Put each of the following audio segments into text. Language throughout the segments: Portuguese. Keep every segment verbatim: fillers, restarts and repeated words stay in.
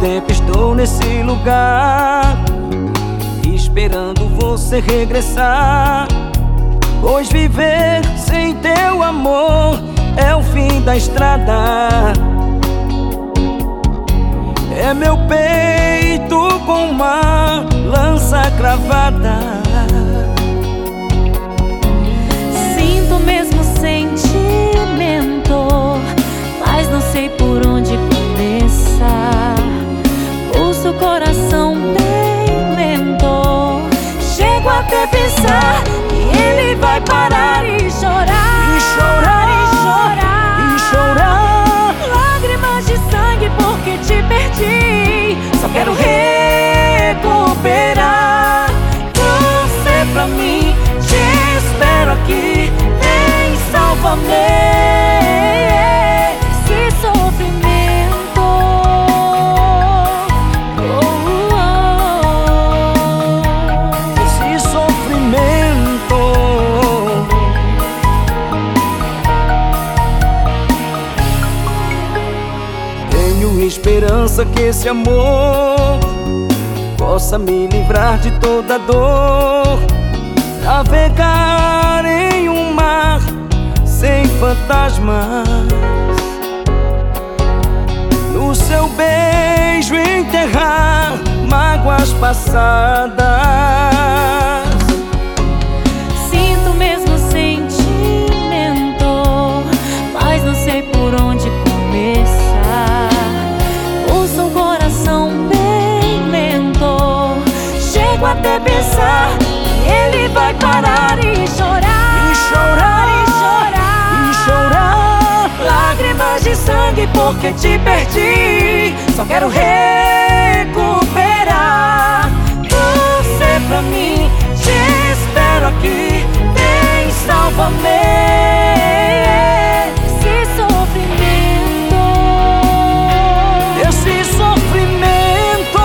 tempo estou nesse lugar, esperando você regressar. Pois viver sem teu amor é o fim da estrada. É meu peito com uma lança cravada. Sinto o mesmo sentimento, mas não sei por onde começar. Pulso o coração bem lento, chego até pensar que ele vai parar e chorar. E chorar, e chorar, e chorar. Lágrimas de sangue porque te perdi. Só quero recuperar você pra mim. Te espero aqui, vem, salva-me. Esse sofrimento, oh, oh. Esse sofrimento. Tenho esperança que esse amor possa me livrar de toda dor. Navegar em um mar sem fantasmas, no seu beijo enterrar mágoas passadas. Sinto o mesmo sentimento, mas não sei por onde começar. Ouço um coração bem lento, chego até pensar que ele vai parar e chorar. E chorar, e chorar, e chorar. Lágrimas de sangue porque te perdi. Só quero recuperar você pra mim. Te espero aqui, vem, salva-me. Esse sofrimento, Esse sofrimento.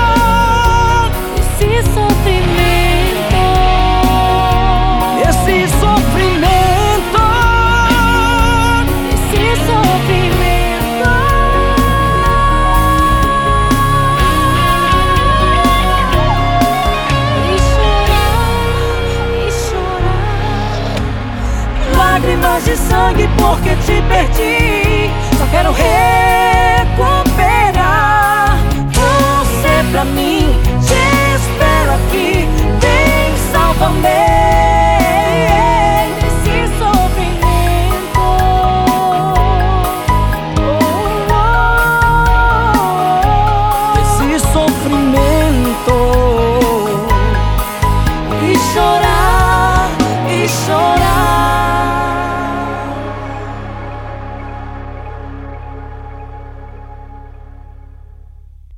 esse sofrimento, Esse sofrimento. esse sofrimento. E chorar, e chorar. Lágrimas de sangue porque te perdi. Só quero re